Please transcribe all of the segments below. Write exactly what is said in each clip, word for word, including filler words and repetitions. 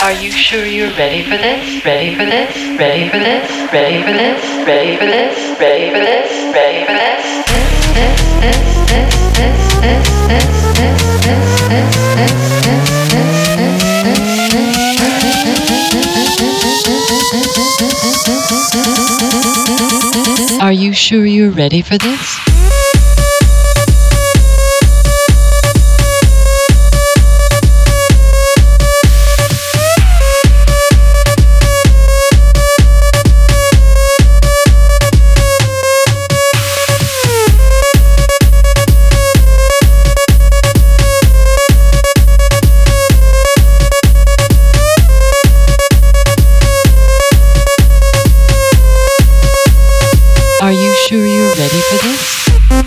Are you sure you're ready for this? Ready for this? Ready for this? Ready for this? Ready for this? Ready for this? Ready for this? This, this, this, this, this, this, this, this, this, this, this. Are you sure you're ready for this? Are you sure you're ready for this?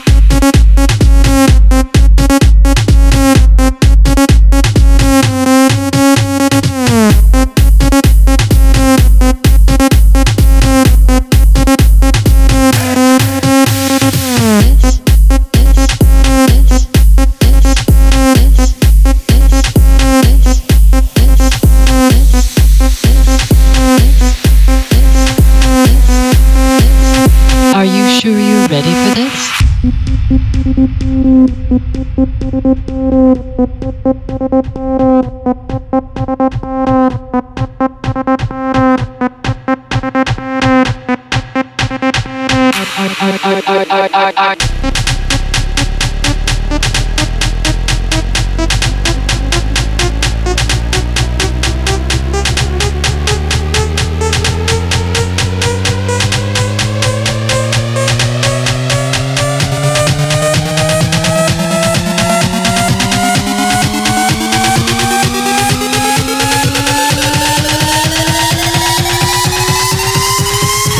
Are you sure you're ready for this?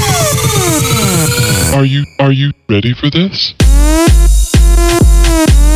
Are you are you ready for this?